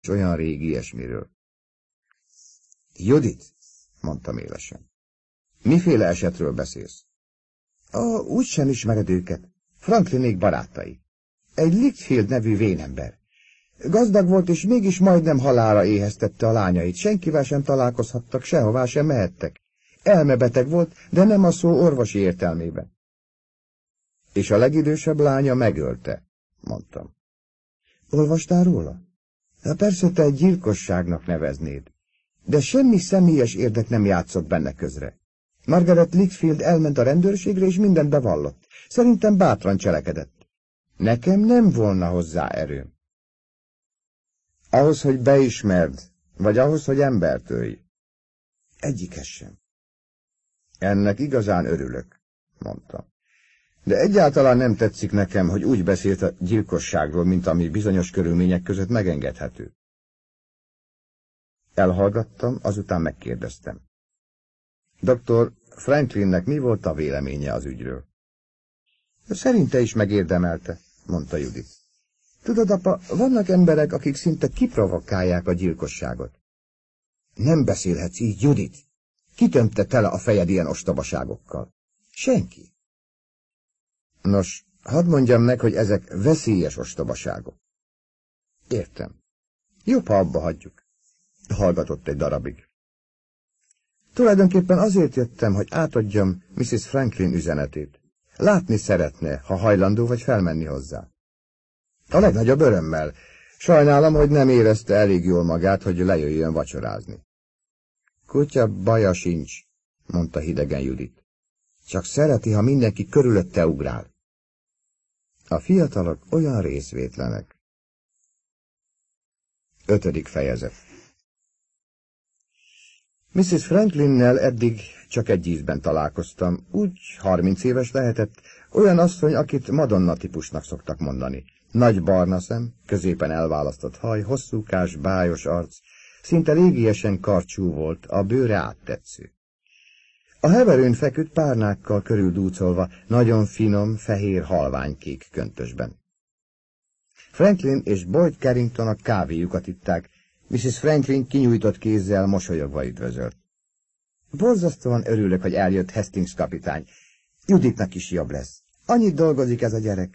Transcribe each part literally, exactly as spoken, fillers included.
és olyan régi ilyesmiről. Judith, mondtam élesen. Miféle esetről beszélsz? Ó, úgysem ismered őket. Franklinék barátai. Egy Litchfield nevű vénember. Gazdag volt, és mégis majdnem halálra éheztette a lányait. Senkivel sem találkozhattak, sehová sem mehettek. Elmebeteg volt, de nem a szó orvosi értelmében. És a legidősebb lánya megölte, mondtam. Olvastál róla? Na persze, te egy gyilkosságnak neveznéd. De semmi személyes érdek nem játszott benne közre. Margaret Litchfield elment a rendőrségre, és mindent bevallott. Szerintem bátran cselekedett. Nekem nem volna hozzá erőm. Ahhoz, hogy beismerd, vagy ahhoz, hogy embert ölj? Egyikes sem. Ennek igazán örülök, mondtam. De egyáltalán nem tetszik nekem, hogy úgy beszélt a gyilkosságról, mint ami bizonyos körülmények között megengedhető. Elhallgattam, azután megkérdeztem. doktor Franklinnek mi volt a véleménye az ügyről? Szerinte is megérdemelte, mondta Judith. Tudod, apa, vannak emberek, akik szinte kiprovokálják a gyilkosságot. Nem beszélhetsz így, Judith. Kitömte tele a fejed ilyen ostobaságokkal? Senki. Nos, hadd mondjam meg, hogy ezek veszélyes ostobaságok. Értem. Jobb, ha abba hagyjuk. Hallgatott egy darabig. Tulajdonképpen azért jöttem, hogy átadjam missziz Franklin üzenetét. Látni szeretne, ha hajlandó vagy felmenni hozzá. A legnagyobb örömmel. Sajnálom, hogy nem érezte elég jól magát, hogy lejöjjön vacsorázni. Kutya baja sincs, mondta hidegen Judith. Csak szereti, ha mindenki körülötte ugrál. A fiatalok olyan részvétlenek. Ötödik fejezet. missziz Franklinnel eddig csak egy ízben találkoztam, úgy harminc éves lehetett, olyan asszony, akit Madonna típusnak szoktak mondani. Nagy barna szem, középen elválasztott haj, hosszúkás, bájos arc, szinte régiesen karcsú volt, a bőre áttetsző. A heverőn feküdt párnákkal körüldúcolva, nagyon finom, fehér halványkék köntösben. Franklin és Boyd Carrington a kávéjukat itták, missziz Franklin kinyújtott kézzel mosolyogva üdvözölt. Borzasztóan örülök, hogy eljött Hastings kapitány. Judithnak is jobb lesz. Annyit dolgozik ez a gyerek.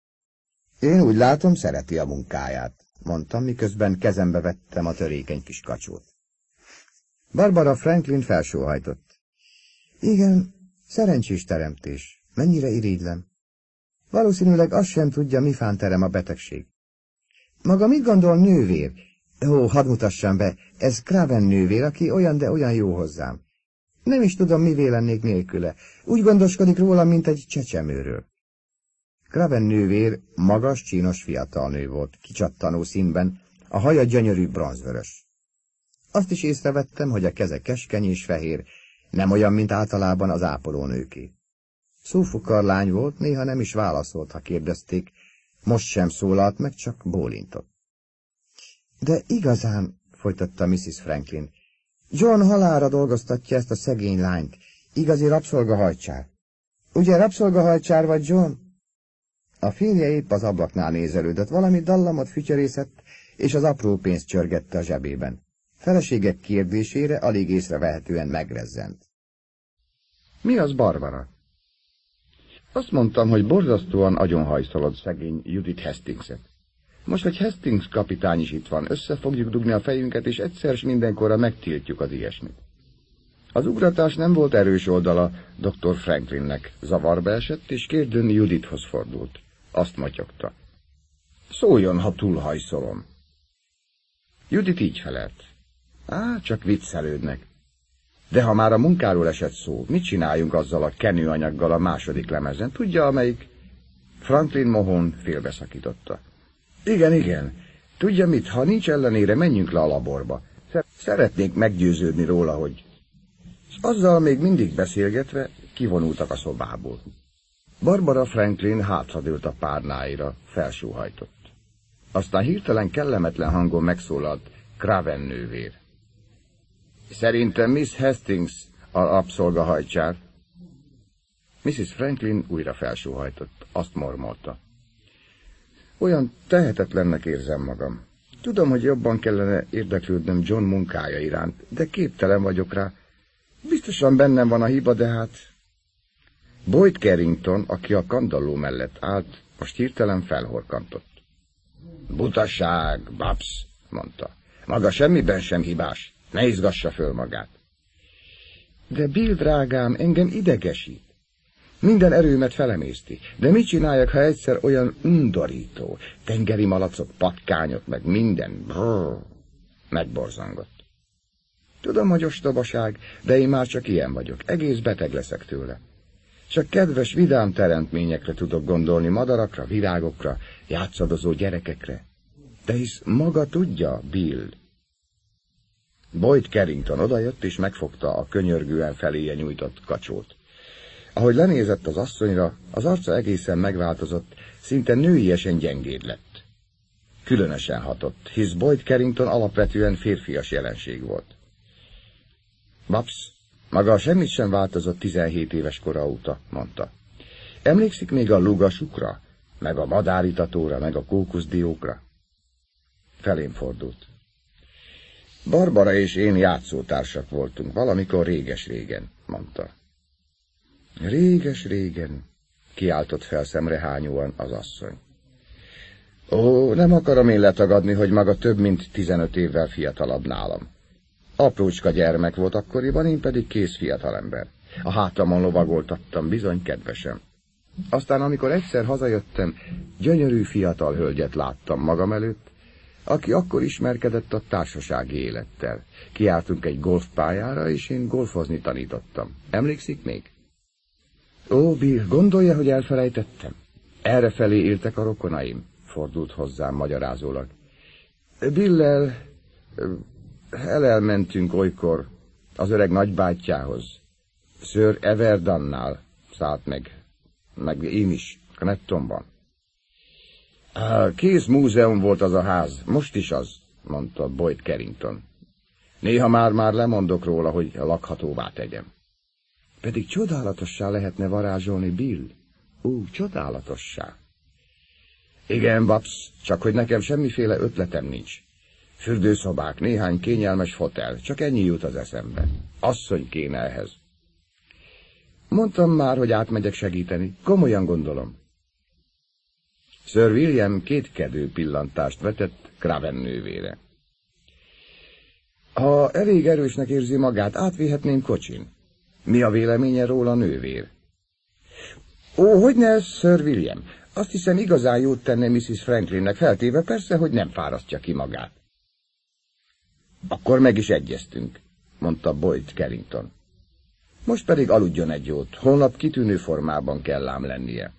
Én úgy látom, szereti a munkáját, mondtam, miközben kezembe vettem a törékeny kis kacsót. Barbara Franklin felsóhajtott. Igen, szerencsés teremtés. Mennyire irigylem. Valószínűleg azt sem tudja, mi fánterem a betegség. Maga mit gondol, nővér? Ó, hadd mutassam be, ez Craven nővér, aki olyan, de olyan jó hozzám. Nem is tudom, mivé lennék nélküle. Úgy gondoskodik róla, mint egy csecsemőről. Craven nővér magas, csínos fiatal nő volt, kicsattanó színben, a haja gyönyörű bronzvörös. Azt is észrevettem, hogy a keze keskeny és fehér, nem olyan, mint általában az ápolónőké. Szófukar lány volt, néha nem is válaszolt, ha kérdezték, most sem szólalt meg, csak bólintott. De igazán, folytatta missziz Franklin, John halálra dolgoztatja ezt a szegény lányt, igazi rabszolgahajcsár. Ugye rabszolgahajcsár vagy, John? A férje épp az ablaknál nézelődött, valami dallamot fütyörészett, és az apró pénzt csörgette a zsebében. Feleségek kérdésére alig észrevehetően megrezzent. Mi az, Barbara? Azt mondtam, hogy borzasztóan agyonhajszolod szegény Judith Hastingset. Most, hogy Hastings kapitány is itt van, össze fogjuk dugni a fejünket, és egyszer s mindenkorra megtiltjuk az ilyesmit. Az ugratás nem volt erős oldala doktor Franklinnek, zavarba esett, és kérdőn Judithhoz fordult. Azt motyogta. Szóljon, ha túlhajszolom. Judith így felelt. Á, csak viccelődnek. De ha már a munkáról esett szó, mit csináljunk azzal a kenőanyaggal a második lemezen? Tudja, amelyik... Franklin mohón félbeszakította. Igen, igen. Tudja mit, ha nincs ellenére, menjünk le a laborba. Szeretnék meggyőződni róla, hogy... És azzal még mindig beszélgetve kivonultak a szobából. Barbara Franklin hátradőlt a párnáira, felsóhajtott. Aztán hirtelen kellemetlen hangon megszólalt Craven nővér. Szerintem Miss Hastings a rabszolgahajcsár. missziz Franklin újra felsóhajtott, azt mormolta. Olyan tehetetlennek érzem magam. Tudom, hogy jobban kellene érdeklődnöm John munkája iránt, de képtelen vagyok rá. Biztosan bennem van a hiba, de hát... Boyd Carrington, aki a kandalló mellett állt, most hirtelen felhorkantott. Butaság, Babs, mondta. Maga semmiben sem hibás, ne izgassa föl magát. De Bill, drágám, engem idegesít. Minden erőmet felemészti, de mit csináljak, ha egyszer olyan undorító, tengeri malacok, patkányok, meg minden, brrr, megborzongott. Tudom, hogy ostobaság, de én már csak ilyen vagyok, egész beteg leszek tőle. Csak kedves, vidám teremtményekre tudok gondolni, madarakra, virágokra, játszadozó gyerekekre. De hisz maga tudja, Bill. Boyd Carrington odajött és megfogta a könyörgően feléje nyújtott kacsót. Ahogy lenézett az asszonyra, az arca egészen megváltozott, szinte nőiesen gyengéd lett. Különösen hatott, hisz Boyd Carrington alapvetően férfias jelenség volt. Babs, maga semmit sem változott tizenhét éves kora óta, mondta. Emlékszik még a lugasukra, meg a madáritatóra, meg a kókuszdiókra? Felém fordult. Barbara és én játszótársak voltunk, valamikor réges-régen, mondta. Réges-régen, kiáltott fel szemrehányóan az asszony. Ó, nem akarom én letagadni, hogy maga több mint tizenöt évvel fiatalabb nálam. Aprócska gyermek volt akkoriban, én pedig kész fiatalember. A hátamon lovagoltattam, bizony, kedvesem. Aztán, amikor egyszer hazajöttem, gyönyörű fiatal hölgyet láttam magam előtt, aki akkor ismerkedett a társasági élettel. Kijártunk egy golfpályára, és én golfozni tanítottam. Emlékszik még? Ó, Bill, gondolja, hogy elfelejtettem? Errefelé éltek a rokonaim, fordult hozzám magyarázólag. Billel elelmentünk olykor az öreg nagybátyjához. Sir Everdannál szállt meg, meg én is, Knettonban. Kész múzeum volt az a ház, most is az, mondta Boyd Carrington. Néha már-már lemondok róla, hogy lakhatóvá tegyem. Pedig csodálatossá lehetne varázsolni, Bill. Ó, csodálatossá. Igen, Babs, csak hogy nekem semmiféle ötletem nincs. Fürdőszobák, néhány kényelmes fotel, csak ennyi jut az eszembe. Asszony kéne ehhez. Mondtam már, hogy átmegyek segíteni, komolyan gondolom. Sir William kétkedő pillantást vetett Craven nővére. Ha elég erősnek érzi magát, átvihetném kocsin. Mi a véleménye róla, nővér? Ó, hogyne, Sir William? Azt hiszem, igazán jót tenne missus Franklinnek, feltéve persze, hogy nem fárasztja ki magát. Akkor meg is egyeztünk, mondta Boyd Carrington. Most pedig aludjon egy jót, holnap kitűnő formában kell ám lennie.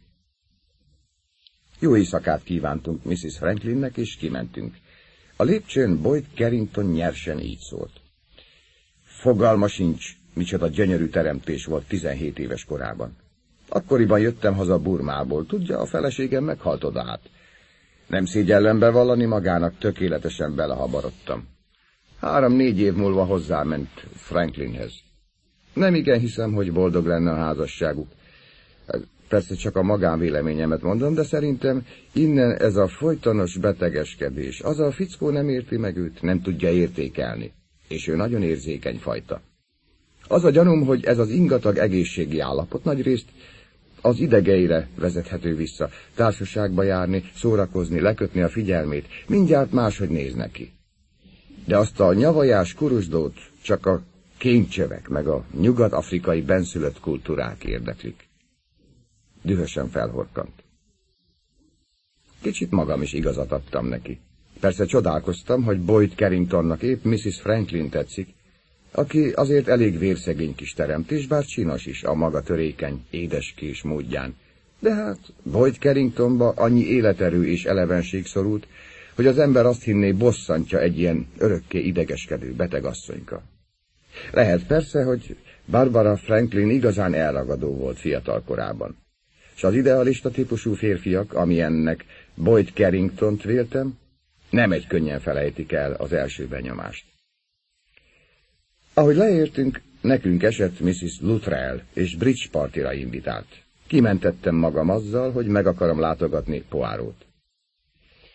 Jó éjszakát kívántunk missus Franklinnek, és kimentünk. A lépcsőn Boyd Carrington nyersen így szólt. Fogalma sincs, micsoda gyönyörű teremtés volt tizenhét éves korában. Akkoriban jöttem haza Burmából, tudja, a feleségem meghalt odahát. Nem szégyellem bevallani magának, tökéletesen belehabarodtam. Három-négy év múlva hozzáment Franklinhez. Nem igen hiszem, hogy boldog lenne a házasságuk. Persze csak a magánvéleményemet mondom, de szerintem innen ez a folytonos betegeskedés. Az a fickó nem érti meg őt, nem tudja értékelni, és ő nagyon érzékeny fajta. Az a gyanúm, hogy ez az ingatag egészségi állapot nagyrészt az idegeire vezethető vissza. Társaságba járni, szórakozni, lekötni a figyelmét, mindjárt máshogy néz neki. De azt a nyavajás kurusdót csak a kémcsövek meg a nyugat-afrikai benszülött kultúrák érdeklik. Dühösen felhorkant. Kicsit magam is igazat adtam neki. Persze csodálkoztam, hogy Boyd Carringtonnak épp missus Franklin tetszik, aki azért elég vérszegény kis teremtés, bár csinos is a maga törékeny, édeskés módján. De hát Boyd Carringtonba annyi életerő és elevenség szorult, hogy az ember azt hinné, bosszantja egy ilyen örökké idegeskedő betegasszonyka. Lehet persze, hogy Barbara Franklin igazán elragadó volt fiatal korában, és az idealista típusú férfiak, amilyennek Boyd Carringtont véltem, nem egy könnyen felejtik el az első benyomást. Ahogy leértünk, nekünk esett missus Luttrell, és bridge partira invitált. Kimentettem magam azzal, hogy meg akarom látogatni Poirot.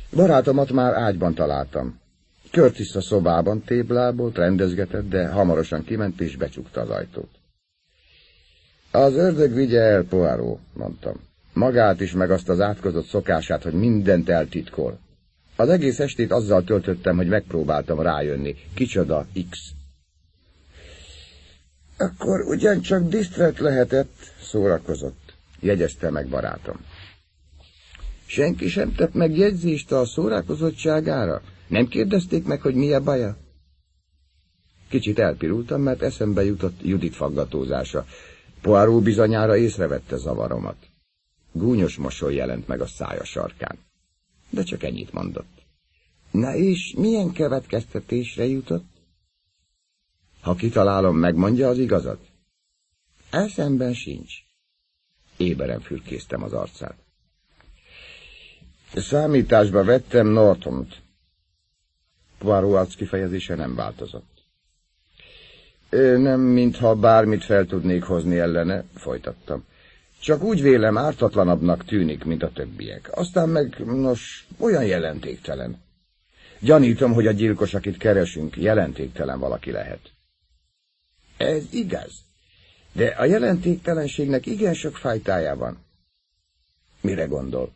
Barátomat már ágyban találtam. Curtis a szobában téblábolt, rendezgetett, de hamarosan kiment és becsukta az ajtót. Az ördög vigye el, Poirot, mondtam. Magát is, meg azt az átkozott szokását, hogy mindent eltitkol. Az egész estét azzal töltöttem, hogy megpróbáltam rájönni, kicsoda X. Akkor ugyancsak disztrát lehetett, szórakozott, jegyezte meg barátom. Senki sem tett megjegyzést a szórakozottságára? Nem kérdezték meg, hogy mi a baja? Kicsit elpirultam, mert eszembe jutott Judit faggatózása. Poirot bizonyára észrevette zavaromat. Gúnyos mosoly jelent meg a szája sarkán. De csak ennyit mondott. Na és milyen következtetésre jutott? Ha kitalálom, megmondja az igazat? Eszemben sincs. Éberen fürkésztem az arcát. Számításba vettem Nortont. Poirot arckifejezése nem változott. Nem, mintha bármit fel tudnék hozni ellene, folytattam. Csak úgy vélem, ártatlanabbnak tűnik, mint a többiek. Aztán meg, nos, olyan jelentéktelen. Gyanítom, hogy a gyilkos, akit keresünk, jelentéktelen valaki lehet. Ez igaz, de a jelentéktelenségnek igen sok fajtája van. Mire gondol?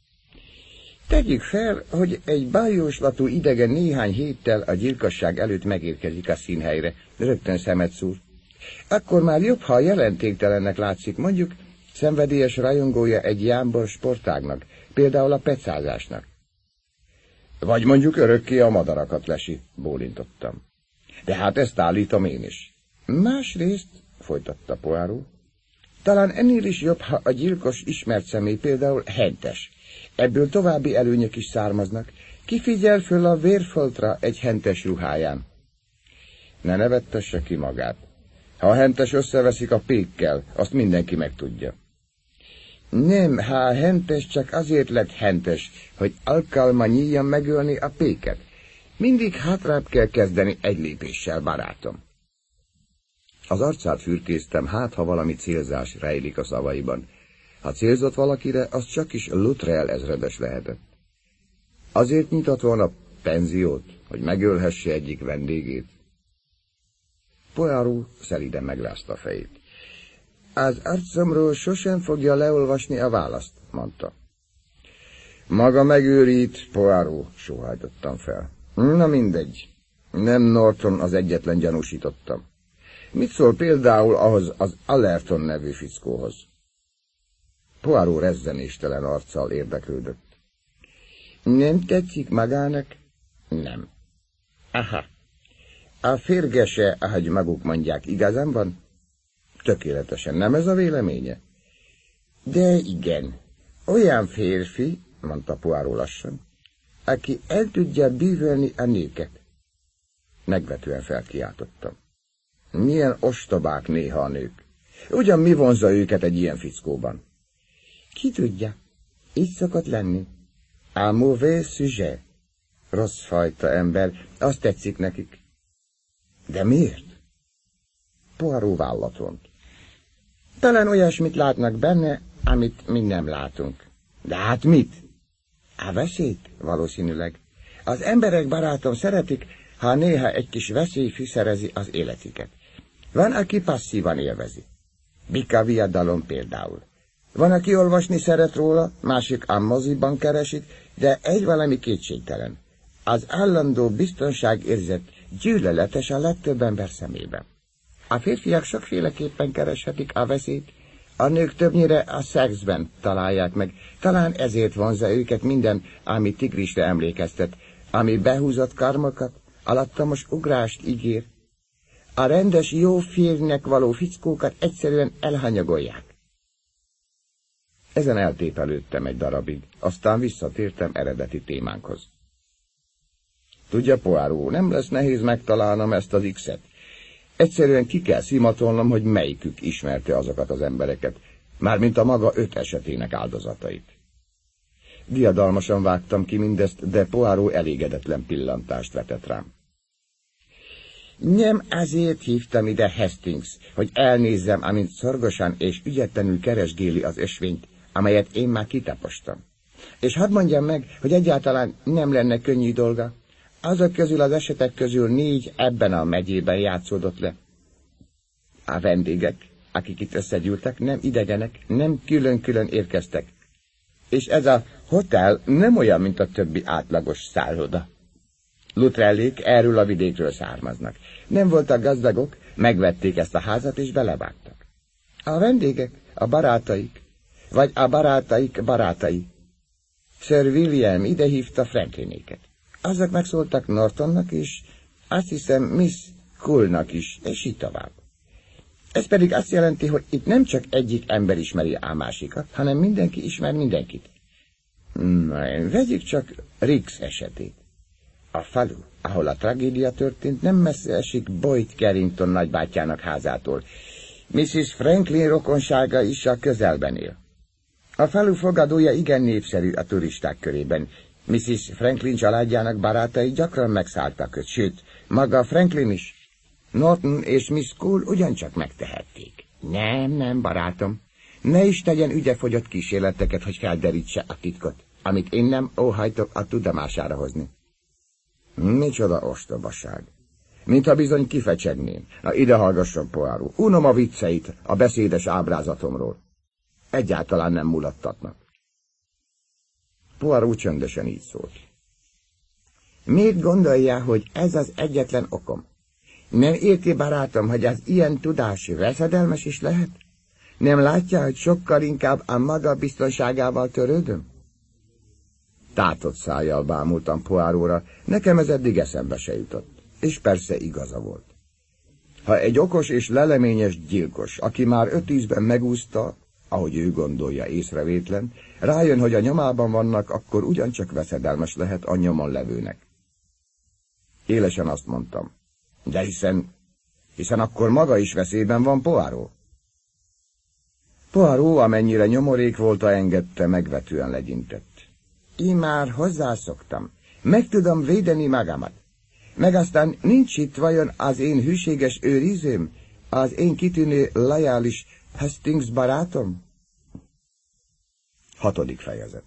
Tegyük fel, hogy egy bájóslatú idegen néhány héttel a gyilkosság előtt megérkezik a színhelyre, rögtön szemet szúr. Akkor már jobb, ha a jelentéktelennek látszik, mondjuk szenvedélyes rajongója egy jámbor sportágnak, például a pecázásnak. Vagy mondjuk örökké a madarakat lesi, bólintottam. De hát ezt állítom én is. Másrészt, folytatta Poirot, talán ennél is jobb, ha a gyilkos ismert személy, például hentes. Ebből további előnyök is származnak. Kifigyel föl a vérfoltra egy hentes ruháján. Ne nevettesse ki magát. Ha a hentes összeveszik a pékkel, azt mindenki megtudja. Nem, ha a hentes csak azért lett hentes, hogy alkalma nyíljan megölni a péket. Mindig hátrább kell kezdeni egy lépéssel, barátom. Az arcát fürkésztem, hát ha valami célzás rejlik a szavaiban. Ha célzott valakire, az csak is Luttrell ezredes lehetett. Azért nyitott volna penziót, hogy megölhesse egyik vendégét. Poirot szelíden megrázta a fejét. Az arcomról sosem fogja leolvasni a választ, mondta. Maga megőrít, Poirot, sóhajtottam fel. Na mindegy, nem Norton az egyetlen gyanúsítottam. Mit szól például ahhoz az Allerton nevű fickóhoz? Poirot rezzenéstelen arccal érdeklődött. Nem tetszik magának? Nem. Aha. A férgese, ahogy maguk mondják, igazán van? Tökéletesen, nem ez a véleménye? De igen. Olyan férfi, mondta Poirot lassan, aki el tudja bűvölni a nőket. Megvetően felkiáltottam. Milyen ostobák néha a nők. Ugyan mi vonza őket egy ilyen fickóban? Ki tudja, így szokott lenni. A mauvais sujet. Rossz fajta ember, azt tetszik nekik. De miért? Poirot vállat vont. Talán olyasmit látnak benne, amit mi nem látunk. De hát mit? A veszélyt, valószínűleg. Az emberek, barátom, szeretik, ha néha egy kis veszély fűszerezi az életüket. Van, aki passzívan élvezi. Bika viadalom például. Van, aki olvasni szeret róla, másik a moziban keresik, de egy valami kétségtelen. Az állandó biztonságérzet gyűlöletes a legtöbb ember szemében. A férfiak sokféleképpen kereshetik a veszélyt, a nők többnyire a szexben találják meg, talán ezért vonzza őket minden, ami tigrisre emlékeztet, ami behúzott karmokat, alattomos ugrást ígér. A rendes jó férjnek való fickókat egyszerűen elhanyagolják. Ezen eltépelődtem egy darabig, aztán visszatértem eredeti témánkhoz. Tudja, Poirot, nem lesz nehéz megtalálnom ezt az X-et. Egyszerűen ki kell szimatolnom, hogy melyikük ismerte azokat az embereket, mármint a maga öt esetének áldozatait. Diadalmasan vágtam ki mindezt, de Poirot elégedetlen pillantást vetett rám. Nem azért hívtam ide Hastings, hogy elnézzem, amint szorgosan és ügyetlenül keresgéli az ösvényt, amelyet én már kitapostam. És hadd mondjam meg, hogy egyáltalán nem lenne könnyű dolga. Azok közül az esetek közül négy ebben a megyében játszódott le. A vendégek, akik itt összegyűltek, nem idegenek, nem külön-külön érkeztek. És ez a hotel nem olyan, mint a többi átlagos szálloda. Luttrellék erről a vidékről származnak. Nem voltak gazdagok, megvették ezt a házat és belevágtak. A vendégek, a barátaik, vagy a barátaik barátai. Sir William idehívta Franklinéket. Azok megszóltak Nortonnak, és azt hiszem Miss Coolnak is, és így tovább. Ez pedig azt jelenti, hogy itt nem csak egyik ember ismeri a másikat, hanem mindenki ismer mindenkit. Na, vegyük csak Riggs esetét. A falu, ahol a tragédia történt, nem messze esik Boyd Carrington nagybátyjának házától. missus Franklin rokonsága is a közelben él. A falu fogadója igen népszerű a turisták körében. missus Franklin családjának barátai gyakran megszálltak őt, sőt, maga Franklin is. Norton és Miss Cool ugyancsak megtehették. Nem, nem, barátom. Ne is tegyen ügyefogyott kísérleteket, hogy felderítse a titkot, amit én nem óhajtok a tudomására hozni. Micsoda ostobaság. Mintha bizony kifecsegném. Na, ide hallgasson, Poirot. Unom a vicceit a beszédes ábrázatomról. Egyáltalán nem mulattatnak. Poirot csöndesen így szólt. Miért gondolja, hogy ez az egyetlen okom? Nem érti, barátom, hogy az ilyen tudás veszedelmes is lehet? Nem látja, hogy sokkal inkább a maga biztonságával törődöm? Tátott szájjal bámultam Poirotra, nekem ez eddig eszembe se jutott. És persze igaza volt. Ha egy okos és leleményes gyilkos, aki már öt ízben megúszta, ahogy ő gondolja észrevétlen, rájön, hogy a nyomában vannak, akkor ugyancsak veszedelmes lehet a nyomon levőnek. Élesen azt mondtam. De hiszen, hiszen akkor maga is veszélyben van, Poirot. Poirot, amennyire nyomorék volt, engedte, megvetően legyintett. Én már hozzászoktam. Meg tudom védeni magamat. Meg aztán nincs itt vajon az én hűséges őrizőm, az én kitűnő, lojális Hastings barátom? Hatodik fejezet.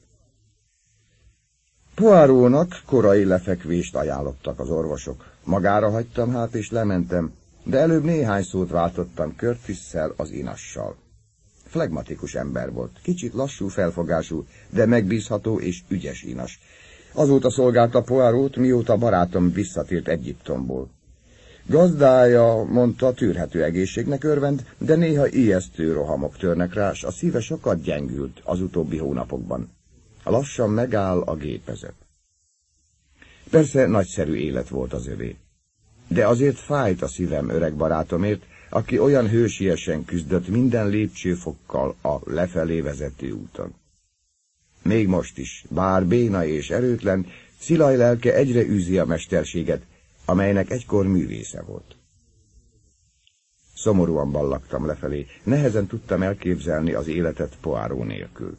Poirotnak korai lefekvést ajánlottak az orvosok. Magára hagytam hát, és lementem, de előbb néhány szót váltottam Curtisszel, az inassal. Flegmatikus ember volt, kicsit lassú felfogású, de megbízható és ügyes inas. Azóta szolgálta Poirotot, mióta barátom visszatért Egyiptomból. Gazdája, mondta, tűrhető egészségnek örvend, de néha ijesztő rohamok törnek rá, s a szíve sokat gyengült az utóbbi hónapokban. Lassan megáll a gépezet. Persze nagyszerű élet volt az övé. De azért fájt a szívem öreg barátomért, aki olyan hősiesen küzdött minden lépcsőfokkal a lefelé vezető úton. Még most is, bár béna és erőtlen, Szilaj lelke egyre űzi a mesterséget, amelynek egykor művésze volt. Szomorúan ballagtam lefelé, nehezen tudtam elképzelni az életet Poirot nélkül.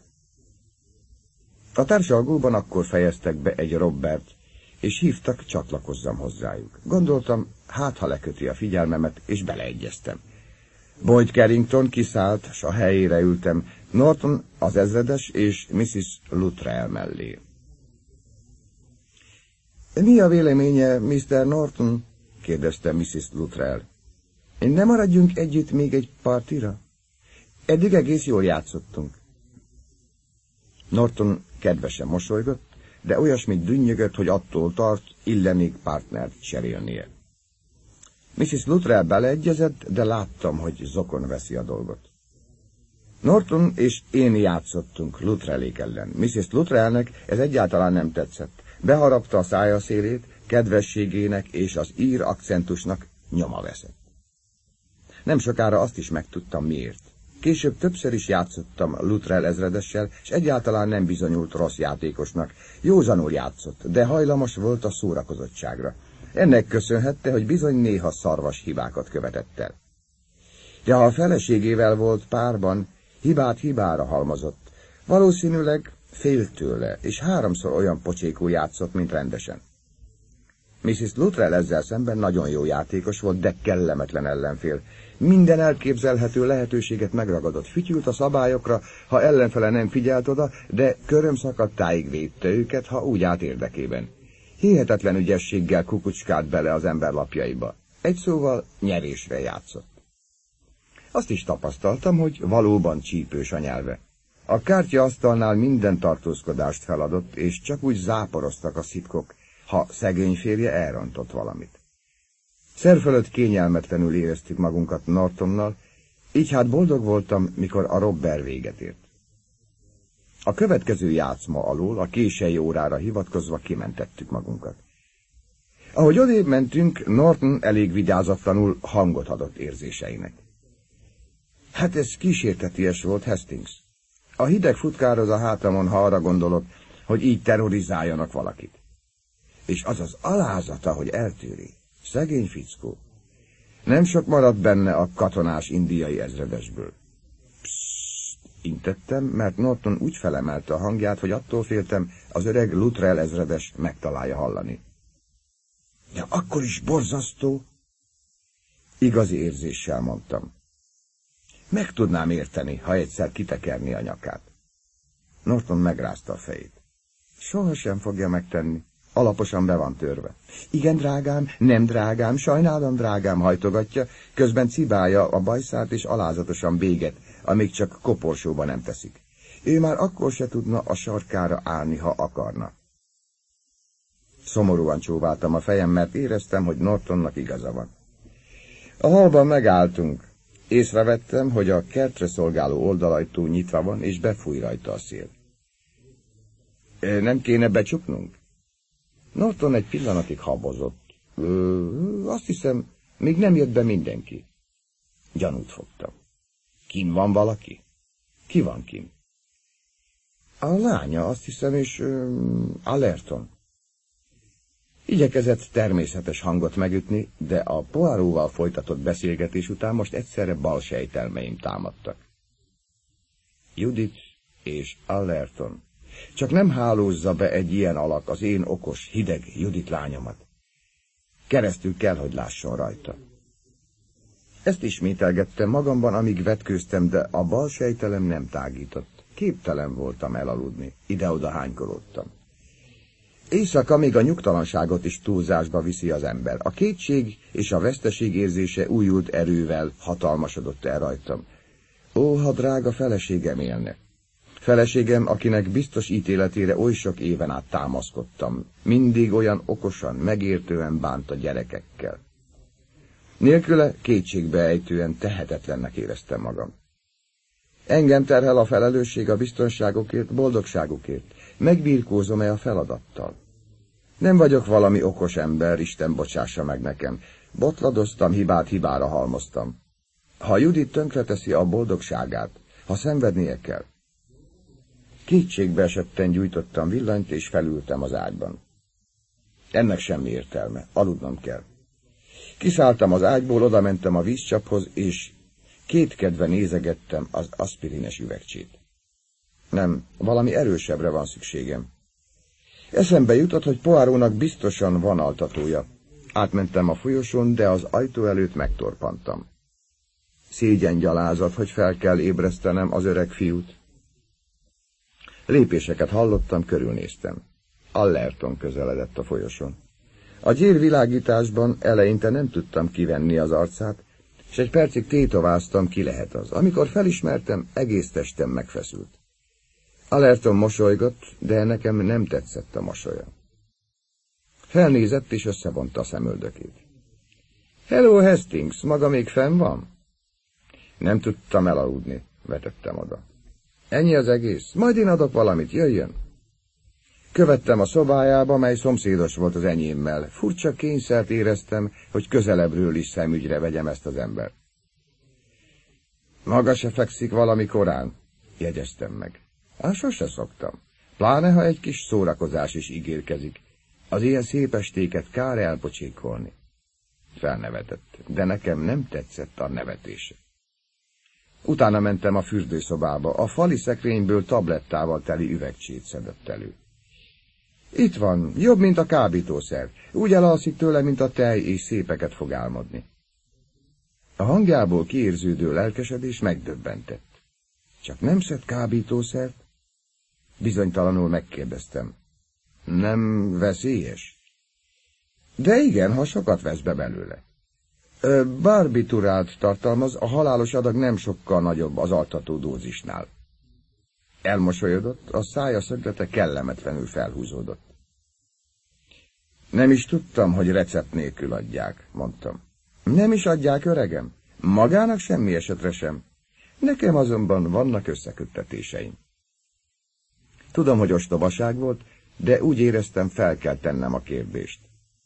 A társalgóban akkor fejeztek be egy Robert, és hívtak, csatlakozzam hozzájuk. Gondoltam, hát ha leköti a figyelmemet, és beleegyeztem. Boyd Carrington kiszállt, s a helyére ültem, Norton az ezredes és missus Luttrell mellé. Mi a véleménye, miszter Norton? kérdezte missus Luttrell. Nem maradjunk együtt még egy partira? Eddig egész jól játszottunk. Norton kedvesen mosolygott, de olyasmit dünnyögött, hogy attól tart, illenék partnert cserélnie. missus Luttrell beleegyezett, de láttam, hogy zokon veszi a dolgot. Norton és én játszottunk Luttrellék ellen. missus Luttrellnek ez egyáltalán nem tetszett. Beharapta a szája szélét, kedvességének és az ír akcentusnak nyoma veszett. Nem sokára azt is megtudtam, miért. Később többször is játszottam Luttrell ezredessel, és egyáltalán nem bizonyult rossz játékosnak. Józanul játszott, de hajlamos volt a szórakozottságra. Ennek köszönhette, hogy bizony néha szarvas hibákat követett el. De ha a feleségével volt párban, hibát hibára halmozott. Valószínűleg félt tőle, és háromszor olyan pocsékul játszott, mint rendesen. missziz Luttrell ezzel szemben nagyon jó játékos volt, de kellemetlen ellenfél. Minden elképzelhető lehetőséget megragadott, fütyült a szabályokra, ha ellenfele nem figyelt oda, de körömszakadtáig védte őket, ha úgy állt érdekében. Hihetetlen ügyességgel kukucskált bele az emberlapjaiba. Egy szóval nyerésre játszott. Azt is tapasztaltam, hogy valóban csípős a nyelve. A kártyaasztalnál minden tartózkodást feladott, és csak úgy záporoztak a szitkok, ha szegény férje elrontott valamit. Szerfölött kényelmetlenül éreztük magunkat Nortonnal, így hát boldog voltam, mikor a robber véget ért. A következő játszma alól a késői órára hivatkozva kimentettük magunkat. Ahogy odébb mentünk, Norton elég vigyázatlanul hangot adott érzéseinek. Hát ez kísérteties volt, Hastings. A hideg futkároz a hátamon, ha arra gondolok, hogy így terrorizáljanak valakit. És az az alázata, hogy eltűri. Szegény fickó. Nem sok maradt benne a katonás indiai ezredesből. Pssst, intettem, mert Norton úgy felemelte a hangját, hogy attól féltem, az öreg Luttrell ezredes megtalálja hallani. Ja, akkor is borzasztó. Igazi érzéssel mondtam. Meg tudnám érteni, ha egyszer kitekerni a nyakát. Norton megrázta a fejét. Sohasem fogja megtenni. Alaposan be van törve. Igen, drágám, nem drágám, sajnálom, drágám, hajtogatja, közben cibálja a bajszát és alázatosan béget, amíg csak koporsóba nem teszik. Ő már akkor se tudna a sarkára állni, ha akarna. Szomorúan csóváltam a fejem, mert éreztem, hogy Nortonnak igaza van. A hallban megálltunk. Észrevettem, hogy a kertre szolgáló oldalajtó nyitva van, és befúj rajta a szél. Nem kéne becsuknunk? Norton egy pillanatig habozott. Ö, azt hiszem, még nem jött be mindenki. Gyanút fogtam. Kin van valaki? Ki van kin? A lánya, azt hiszem, és ö, Allerton. Igyekezett természetes hangot megütni, de a Poirotval folytatott beszélgetés után most egyszerre bal sejtelmeim támadtak. Judith és Allerton. Csak nem hálózza be egy ilyen alak az én okos, hideg Judith lányomat. Keresztül kell, hogy lásson rajta. Ezt ismételgettem magamban, amíg vetkőztem, de a bal sejtelem nem tágított. Képtelen voltam elaludni, ide-oda hánykolódtam. Éjszaka még a nyugtalanságot is túlzásba viszi az ember. A kétség és a veszteség érzése újult erővel hatalmasodott el rajtam. Ó, ha drága feleségem élne! Feleségem, akinek biztos ítéletére oly sok éven át támaszkodtam, mindig olyan okosan, megértően bánt a gyerekekkel. Nélküle kétségbeejtően tehetetlennek éreztem magam. Engem terhel a felelősség a biztonságokért, boldogságukért. Megbirkózom-e a feladattal? Nem vagyok valami okos ember, Isten bocsássa meg nekem. Botladoztam, hibát hibára halmoztam. Ha Judith tönkreteszi a boldogságát, ha szenvednie kell. Kétségbe esetten gyújtottam villanyt, és felültem az ágyban. Ennek semmi értelme, aludnom kell. Kiszálltam az ágyból, odamentem a vízcsaphoz, és kétkedve nézegettem az aszpirines üvegcsét. Nem, valami erősebbre van szükségem. Eszembe jutott, hogy Poirotnak biztosan van altatója. Átmentem a folyosón, de az ajtó előtt megtorpantam. Szégyengyalázat, hogy fel kell ébresztenem az öreg fiút. Lépéseket hallottam, körülnéztem. Allerton közeledett a folyosón. A gyérvilágításban eleinte nem tudtam kivenni az arcát, és egy percig tétováztam, ki lehet az. Amikor felismertem, egész testem megfeszült. Allerton mosolygott, de nekem nem tetszett a mosolya. Felnézett, és összevonta a szemöldökét. Hello, Hastings, maga még fenn van? Nem tudtam elaludni, vetettem oda. Ennyi az egész, majd én adok valamit, jöjjön. Követtem a szobájába, mely szomszédos volt az enyémmel. Furcsa kényszert éreztem, hogy közelebbről is szemügyre vegyem ezt az embert. Maga se fekszik valami korán, jegyeztem meg. Á, sose szoktam. Pláne, ha egy kis szórakozás is ígérkezik. Az ilyen szép estéket kár elpocsékolni. Felnevetett, de nekem nem tetszett a nevetése. Utána mentem a fürdőszobába. A fali szekrényből tablettával teli üvegcsét szedett elő. Itt van, jobb, mint a kábítószer. Úgy elalszik tőle, mint a tej, és szépeket fog álmodni. A hangjából kiérződő lelkesedés megdöbbentett. Csak nem szed kábítószert? Bizonytalanul megkérdeztem. Nem veszélyes? De igen, ha sokat vesz be belőle. Barbiturált tartalmaz, a halálos adag nem sokkal nagyobb az altató dózisnál. Elmosolyodott, a szája szöglete kellemetlenül felhúzódott. Nem is tudtam, hogy recept nélkül adják, mondtam. Nem is adják, öregem? Magának semmi esetre sem. Nekem azonban vannak összeköttetéseim. Tudom, hogy ostobaság volt, de úgy éreztem, fel kell tennem a kérdést.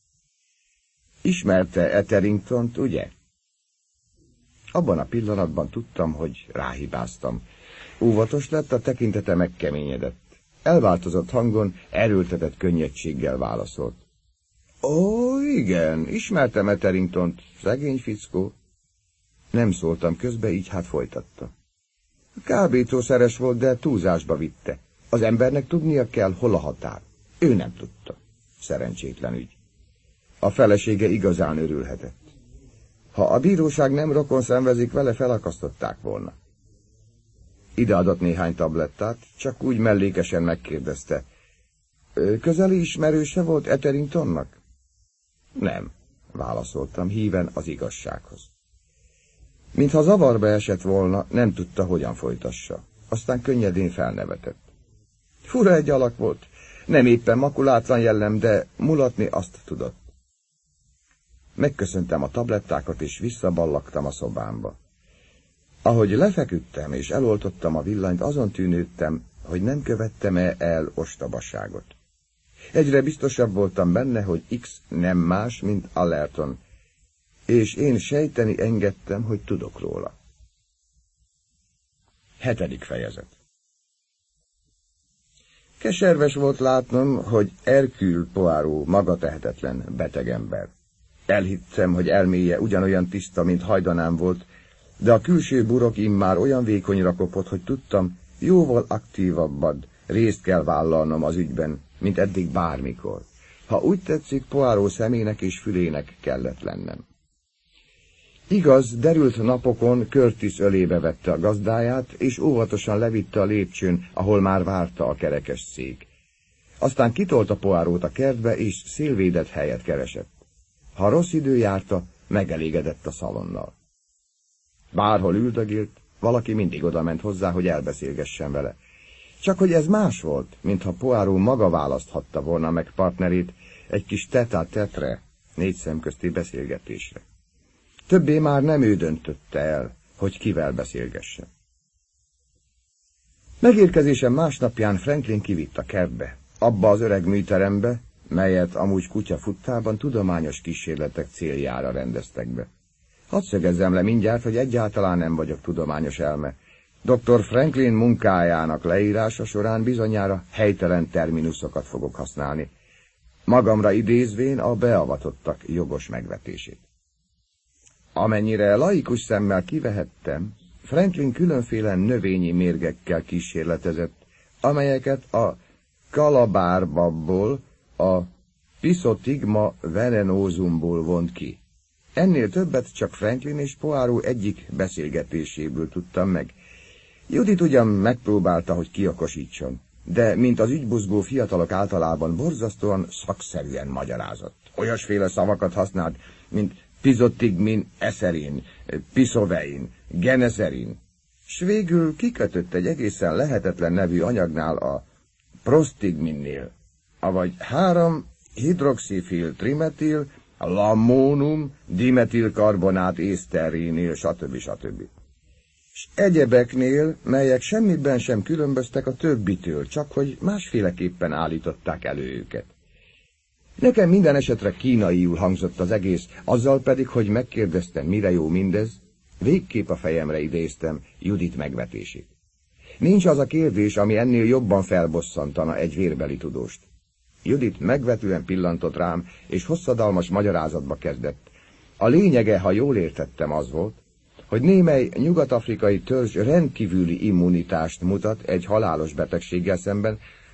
Ismerte Etheringtont, ugye? Abban a pillanatban tudtam, hogy ráhibáztam. Óvatos lett, a tekintete megkeményedett. Elváltozott hangon, erőltetett könnyedséggel válaszolt. Ó, igen, ismertem Etheringtont, szegény fickó. Nem szóltam közbe, így hát folytatta. Kábítószeres volt, de túlzásba vitte. Az embernek tudnia kell, hol a határ. Ő nem tudta. Szerencsétlen ügy. A felesége igazán örülhetett. Ha a bíróság nem rokon szenvezik vele, felakasztották volna. Ideadott néhány tablettát, csak úgy mellékesen megkérdezte. Közeli ismerőse volt Etheringtonnak? Nem, válaszoltam híven az igazsághoz. Mintha zavarba esett volna, nem tudta, hogyan folytassa. Aztán könnyedén felnevetett. Fura egy alak volt, nem éppen makulátlan jellem, de mulatni azt tudott. Megköszöntem a tablettákat, és visszaballagtam a szobámba. Ahogy lefeküdtem és eloltottam a villanyt, azon tűnődtem, hogy nem követtem-e el ostobaságot. Egyre biztosabb voltam benne, hogy X nem más, mint Allerton, és én sejteni engedtem, hogy tudok róla. Hetedik fejezet. Keserves volt látnom, hogy Hercule Poirot magatehetetlen betegember. Elhittem, hogy elméje ugyanolyan tiszta, mint hajdanám volt, de a külső burok immár olyan vékonyra kopott, hogy tudtam, jóval aktívabban részt kell vállalnom az ügyben, mint eddig bármikor. Ha úgy tetszik, Poirot szemének és fülének kellett lennem. Igaz, derült napokon Curtis ölébe vette a gazdáját, és óvatosan levitte a lépcsőn, ahol már várta a kerekes szék. Aztán kitolta Poirotot a kertbe, és szélvédett helyet keresett. Ha rossz idő járta, megelégedett a szalonnal. Bárhol üldögélt, valaki mindig odament hozzá, hogy elbeszélgessen vele. Csak hogy ez más volt, mintha Poirot maga választhatta volna meg partnerét egy kis tete-a-tete-re, négy szemközti beszélgetésre. Többé már nem ő döntötte el, hogy kivel beszélgessen. Megérkezésem másnapján Franklin kivitt a kertbe, abba az öreg műterembe, melyet amúgy kutyafuttában tudományos kísérletek céljára rendeztek be. Hadd szögezzem le mindjárt, hogy egyáltalán nem vagyok tudományos elme. doktor Franklin munkájának leírása során bizonyára helytelen terminuszokat fogok használni, magamra idézvén a beavatottak jogos megvetését. Amennyire laikus szemmel kivehettem, Franklin különféle növényi mérgekkel kísérletezett, amelyeket a kalabárbabból, a Pisotigma venenosumból vont ki. Ennél többet csak Franklin és Poirot egyik beszélgetéséből tudtam meg. Judit ugyan megpróbálta, hogy kiokosítson, de mint az ügybuzgó fiatalok általában borzasztóan szakszerűen magyarázott. Olyasféle szavakat használt, mint pizotigmin eszerin, piszovein, genezerin, s végül kikötött egy egészen lehetetlen nevű anyagnál, a prostigminnél, avagy három hidroxifil trimetil, lammónum, dimetilkarbonát észterrénél, stb. stb. S egyebeknél, melyek semmiben sem különböztek a többitől, csak hogy másféleképpen állították elő őket. Nekem minden esetre kínaiul hangzott az egész, azzal pedig, hogy megkérdeztem, mire jó mindez, végképp a fejemre idéztem Judit megvetését. Nincs az a kérdés, ami ennél jobban felbosszantana egy vérbeli tudóst. Judit megvetően pillantott rám, és hosszadalmas magyarázatba kezdett. A lényege, ha jól értettem, az volt, hogy némely nyugat-afrikai törzs rendkívüli immunitást mutat egy halálos betegséggel szemben,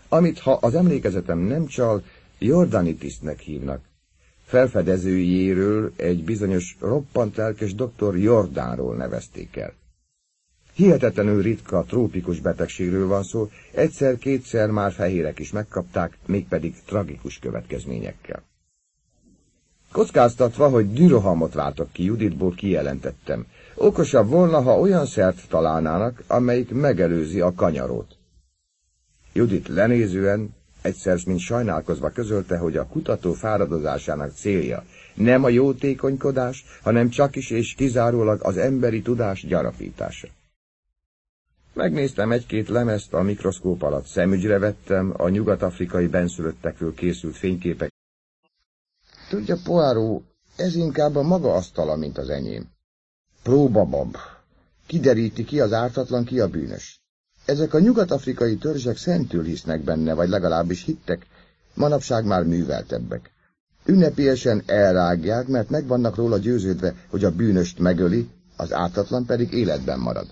amit, ha az emlékezetem nem csal, Jordanitisnek hívnak. Felfedezőjéről egy bizonyos roppant lelkes doktor Jordánról nevezték el. Hihetetlenül ritka, trópikus betegségről van szó, egyszer-kétszer már fehérek is megkapták, mégpedig tragikus következményekkel. Kockáztatva, hogy dürohamot váltok ki Juditból, kijelentettem. Okosabb volna, ha olyan szert találnának, amelyik megelőzi a kanyarót. Judit lenézően, egyszer mint sajnálkozva közölte, hogy a kutató fáradozásának célja nem a jótékonykodás, hanem csakis és kizárólag az emberi tudás gyarapítása. Megnéztem egy-két lemezt a mikroszkóp alatt, szemügyre vettem a nyugat-afrikai benszülöttekről készült fényképek. Tudja, Poirot, ez inkább a maga asztala, mint az enyém. Próbabab. Kideríti ki az ártatlan, ki a bűnös. Ezek a nyugat-afrikai törzsek szentül hisznek benne, vagy legalábbis hittek, manapság már műveltebbek. Ünnepélyesen elrágják, mert meg vannak róla győződve, hogy a bűnöst megöli, az ártatlan pedig életben marad.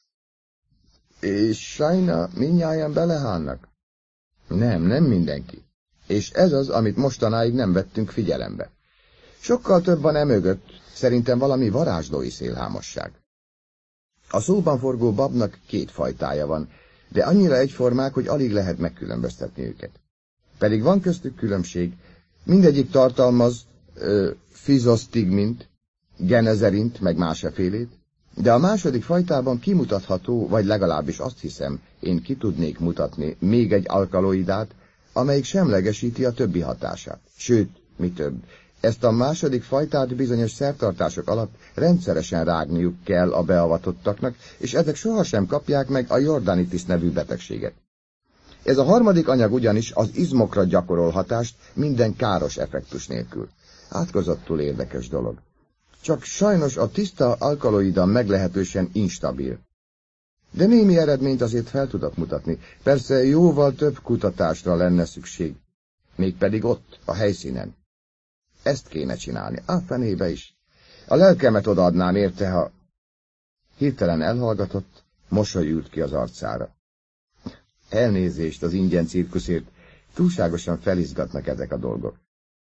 És sajna mindnyájan belehálnak? Nem, nem mindenki. És ez az, amit mostanáig nem vettünk figyelembe. Sokkal több van emögött, szerintem valami varázslói szélhámosság. A szóban forgó babnak két fajtája van, de annyira egyformák, hogy alig lehet megkülönböztetni őket. Pedig van köztük különbség, mindegyik tartalmaz ö, fizosztigmint, genezerint, meg másfélét, de a második fajtában kimutatható, vagy legalábbis azt hiszem, én ki tudnék mutatni még egy alkaloidát, amelyik semlegesíti a többi hatását. Sőt, mi több, ezt a második fajtát bizonyos szertartások alatt rendszeresen rágniuk kell a beavatottaknak, és ezek sohasem kapják meg a Jordanitis nevű betegséget. Ez a harmadik anyag ugyanis az izmokra gyakorol hatást minden káros effektus nélkül. Átkozottul érdekes dolog. Csak sajnos a tiszta alkaloida meglehetősen instabil. De némi eredményt azért fel tudok mutatni. Persze jóval több kutatásra lenne szükség. Mégpedig ott, a helyszínen. Ezt kéne csinálni. Á, fenébe is. A lelkemet odaadnám érte, ha... Hirtelen elhallgatott, mosoly ült ki az arcára. Elnézést az ingyen cirkuszért, túlságosan felizgatnak ezek a dolgok.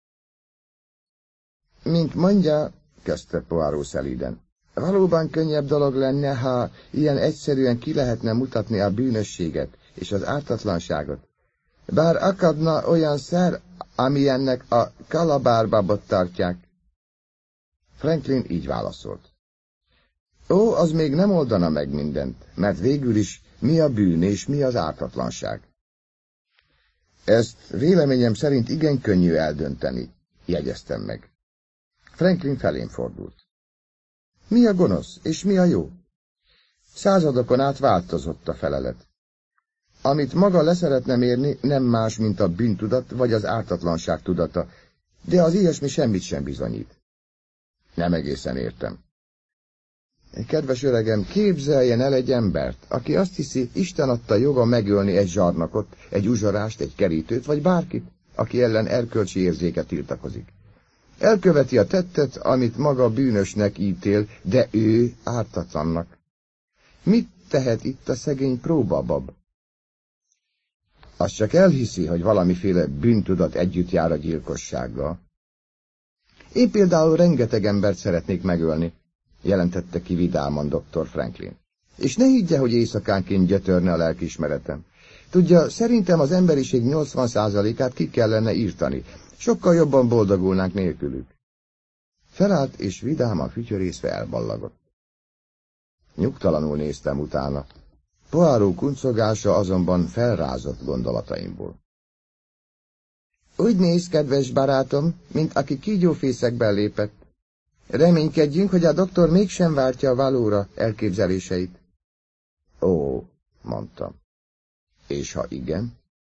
Mint mondja, kezdte Poirot szelíden, valóban könnyebb dolog lenne, ha ilyen egyszerűen ki lehetne mutatni a bűnösséget és az ártatlanságot. Bár akadna olyan szer, amilyennek a kalabárbabot tartják. Franklin így válaszolt. Ó, az még nem oldana meg mindent, mert végül is mi a bűn és mi az ártatlanság. Ezt véleményem szerint igen könnyű eldönteni, jegyeztem meg. Franklin felén fordult. Mi a gonosz, és mi a jó? Századokon át változott a felelet. Amit maga leszeretne mérni, nem más, mint a bűntudat vagy az ártatlanság tudata, de az ilyesmi semmit sem bizonyít. Nem egészen értem. Kedves öregem, képzeljen el egy embert, aki azt hiszi, Isten adta joga megölni egy zsarnokot, egy uzsorást, egy kerítőt, vagy bárkit, aki ellen erkölcsi érzéke tiltakozik. Elköveti a tettet, amit maga bűnösnek ítél, de ő ártatlannak. Mit tehet itt a szegény próbabab? Azt csak elhiszi, hogy valamiféle bűntudat együtt jár a gyilkossággal. Én például rengeteg embert szeretnék megölni, jelentette ki vidáman doktor Franklin. És ne higgye, hogy éjszakánként gyötörne a lelkiismeretem. Tudja, szerintem az emberiség nyolcvan százalékát ki kellene írtani. Sokkal jobban boldogulnánk nélkülük. Felállt és vidáman fütyörészve elballagott. Nyugtalanul néztem utána. Poirot kuncogása azonban felrázott gondolataimból. Úgy néz, kedves barátom, mint aki kígyófészekben lépett. Reménykedjünk, hogy a doktor mégsem váltja a valóra elképzeléseit. Ó, mondtam. És ha igen?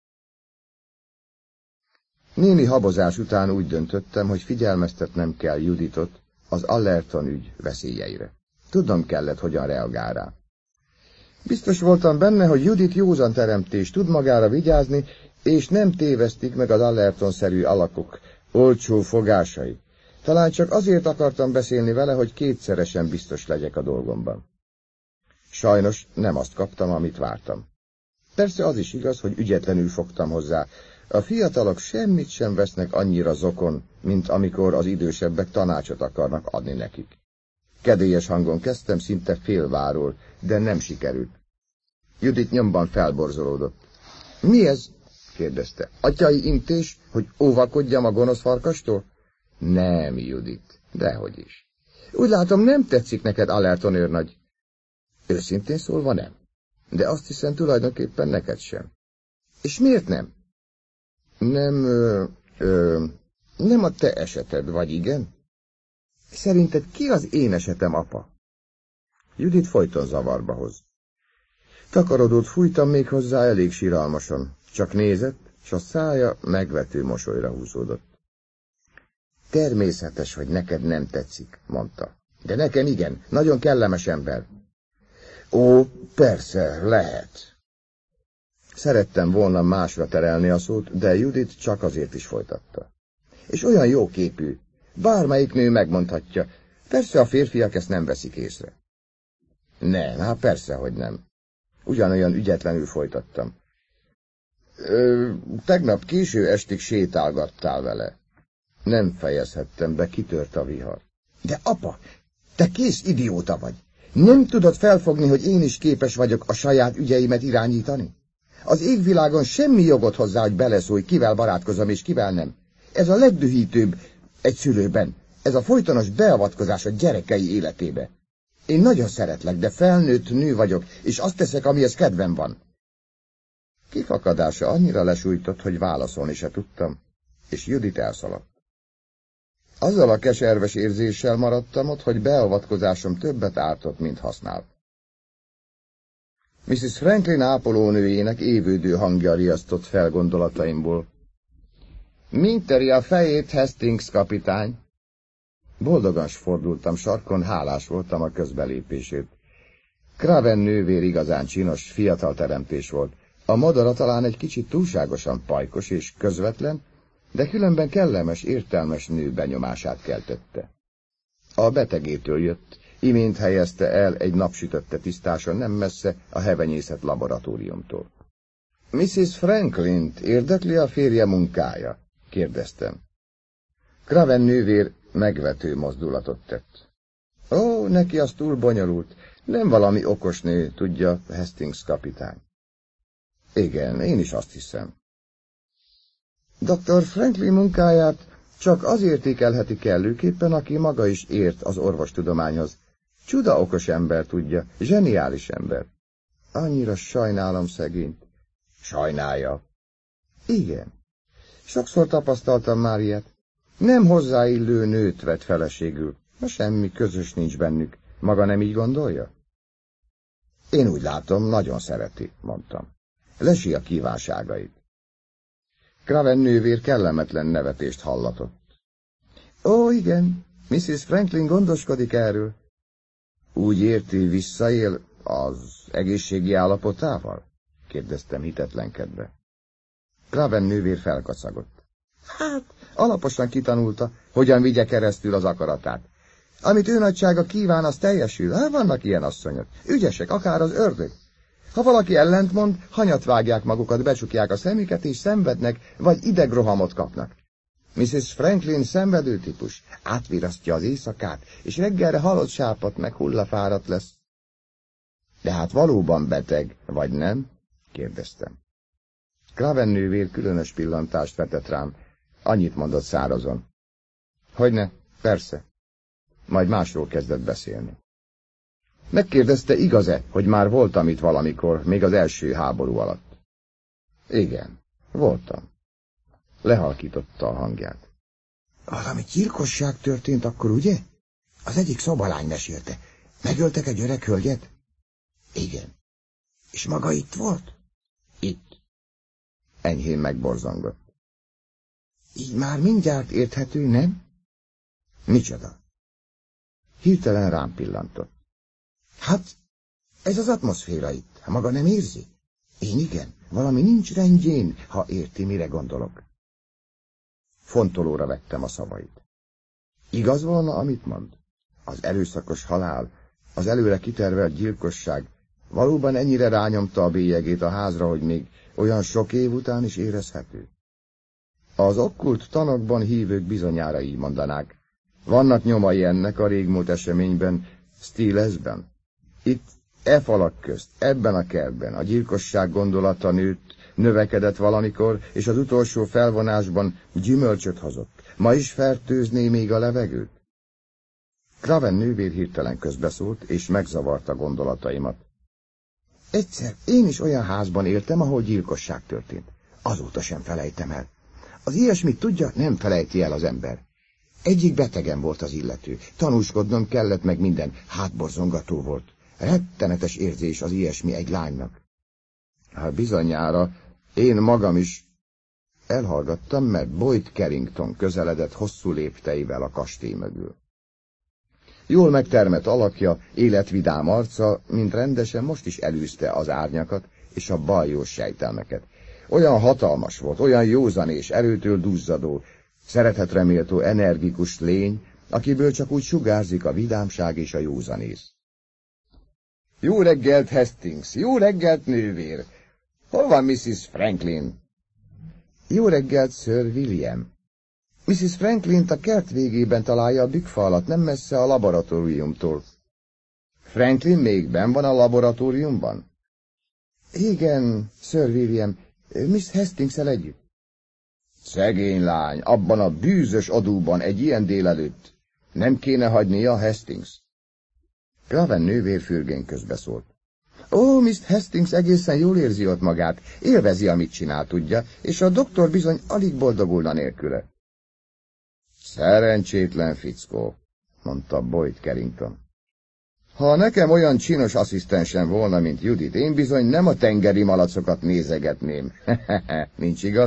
Némi habozás után úgy döntöttem, hogy figyelmeztetnem kell Juditot az Allerton ügy veszélyeire. Tudnom kellett, hogyan reagál rá. Biztos voltam benne, hogy Judit józan teremtés, tud magára vigyázni, és nem tévesztik meg az Allerton-szerű alakok olcsó fogásai. Talán csak azért akartam beszélni vele, hogy kétszeresen biztos legyek a dolgomban. Sajnos nem azt kaptam, amit vártam. Persze az is igaz, hogy ügyetlenül fogtam hozzá. A fiatalok semmit sem vesznek annyira zokon, mint amikor az idősebbek tanácsot akarnak adni nekik. Kedélyes hangon kezdtem, szinte félváról, de nem sikerült. Judit nyomban felborzolódott. Mi ez? kérdezte. Atyai intés, hogy óvakodjam a gonosz farkastól? Nem, Judit, dehogy is. Úgy látom, nem tetszik neked Allerton őrnagy. Őszintén szólva nem. De azt hiszem tulajdonképpen neked sem. És miért nem? Nem, ö, ö, nem a te eseted, vagy igen? Szerinted ki az én esetem, apa? Judit folyton zavarba hoz. Takarodót fújtam még hozzá elég siralmasan. Csak nézett, s a szája megvető mosolyra húzódott. Természetes, hogy neked nem tetszik, mondta. De nekem igen, nagyon kellemes ember. Ó, persze, lehet. Szerettem volna másra terelni a szót, de Judit csak azért is folytatta. És olyan jó képű, bármelyik nő megmondhatja, persze a férfiak ezt nem veszik észre. Nem, hát persze, hogy nem. Ugyanolyan ügyetlenül folytattam. Ö, tegnap késő estig sétálgattál vele. Nem fejezhettem be, kitört a vihar. De apa, te kész idióta vagy. Nem tudod felfogni, hogy én is képes vagyok a saját ügyeimet irányítani? Az égvilágon semmi jogot hozzá, hogy beleszólj, kivel barátkozom és kivel nem. Ez a legdühítőbb egy szülőben. Ez a folytonos beavatkozás a gyerekei életébe. Én nagyon szeretlek, de felnőtt nő vagyok, és azt teszek, amihez kedvem van. Kifakadása annyira lesújtott, hogy válaszolni se tudtam, és Judit elszaladt. Azzal a keserves érzéssel maradtam ott, hogy beavatkozásom többet ártott, mint használt. missziz Franklin ápolónőjének évődő hangja riasztott fel gondolataimból. Mint töri a fejét, Hastings kapitány? Boldogan fordultam sarkon, hálás voltam a közbelépését. Craven nővér igazán csinos, fiatal teremtés volt. A madara talán egy kicsit túlságosan pajkos és közvetlen, de különben kellemes, értelmes nő benyomását keltette. A betegétől jött, imént helyezte el egy napsütötte tisztáson nem messze a hevenyészet laboratóriumtól. missziz Franklint érdekli a férje munkája? kérdeztem. Craven nővér megvető mozdulatot tett. Ó, neki az túl bonyolult, nem valami okos nő, tudja, Hastings kapitány. Igen, én is azt hiszem. doktor Franklin munkáját csak az értékelheti kellőképpen, aki maga is ért az orvostudományhoz. Csuda okos ember, tudja, zseniális ember. Annyira sajnálom szegényt. Sajnálja. Igen. Sokszor tapasztaltam már ilyet. Nem hozzáillő nőt vett feleségül. Na semmi közös nincs bennük. Maga nem így gondolja? Én úgy látom, nagyon szereti, mondtam. Lesi a kívánságait. Craven nővér kellemetlen nevetést hallatott. Ó, igen, missziz Franklin gondoskodik erről. Úgy érti, visszaél az egészségi állapotával? kérdeztem hitetlenkedve. Craven nővér felkacagott. Hát, alaposan kitanulta, hogyan vigye keresztül az akaratát. Amit ő nagysága kíván, az teljesül. Hát vannak ilyen asszonyok. Ügyesek, akár az ördög. Ha valaki ellentmond, hanyat vágják magukat, becsukják a szemüket, és szenvednek, vagy idegrohamot kapnak. missziz Franklin szenvedő típus. Átvirasztja az éjszakát, és reggelre halott sápadt meg hullafáradt lesz. De hát valóban beteg, vagy nem? kérdeztem. Craven nővér különös pillantást vetett rám. Annyit mondott szárazon. Hogyne, persze. Majd másról kezdett beszélni. Megkérdezte, igaz-e, hogy már voltam itt valamikor, még az első háború alatt. Igen, voltam. Lehalkította a hangját. Valami gyilkosság történt akkor, ugye? Az egyik szobalány mesélte. Megöltek egy öreg hölgyet? Igen. És maga itt volt? Itt. Enyhén megborzongott. Így már mindjárt érthető, nem? Micsoda? Hirtelen rám pillantott. Hát, ez az atmoszféra itt, ha maga nem érzi? Én igen, valami nincs rendjén, ha érti, mire gondolok. Fontolóra vettem a szavait. Igaz volna, amit mond? Az erőszakos halál, az előre kitervelt gyilkosság, Valóban ennyire rányomta a bélyegét a házra, hogy még olyan sok év után is érezhető? Az okkult tanokban hívők bizonyára így mondanák. Vannak nyomai ennek a régmúlt eseményben, Steelesben. Itt, e falak közt, ebben a kertben a gyilkosság gondolata nőtt, növekedett valamikor, és az utolsó felvonásban gyümölcsöt hozott. Ma is fertőzné még a levegőt? Craven nővér hirtelen közbeszólt, és megzavarta gondolataimat. Egyszer én is olyan házban éltem, ahol gyilkosság történt. Azóta sem felejtem el. Az ilyesmit tudja, nem felejti el az ember. Egyik betegen volt az illető. Tanúskodnom kellett, meg minden hátborzongató volt. Rettenetes érzés az ilyesmi egy lánynak. Hát bizonyára én magam is elhallgattam, mert Boyd Carrington közeledett hosszú lépteivel a kastély mögül. Jól megtermett alakja, életvidám arca, mint rendesen most is elűzte az árnyakat és a baljós sejtelmeket. Olyan hatalmas volt, olyan józan és erőtől duzzadó, szeretetre méltó energikus lény, akiből csak úgy sugárzik a vidámság és a józanész. Jó reggelt, Hastings! Jó reggelt, nővér! Hol van missus Franklin? Jó reggelt, Sir William! missus Franklint a kert végében találja a bükkfa alatt, nem messze a laboratóriumtól. Franklin még benn van a laboratóriumban? Igen, Sir William, Miss Hastings-el együtt. Szegény lány, abban a bűzös adóban egy ilyen délelőtt. Nem kéne hagynia a Hastings? Craven nővér fürgén közbeszólt. Ó, Miss Hastings egészen jól érzi ott magát, élvezi, amit csinál, tudja, és a doktor bizony alig boldogulna nélküle. Szerencsétlen fickó, mondta Boyd Carrington. Ha nekem olyan csinos asszisztensem volna, mint Judith, én bizony nem a tengeri malacokat nézegetném. Nincs igaz?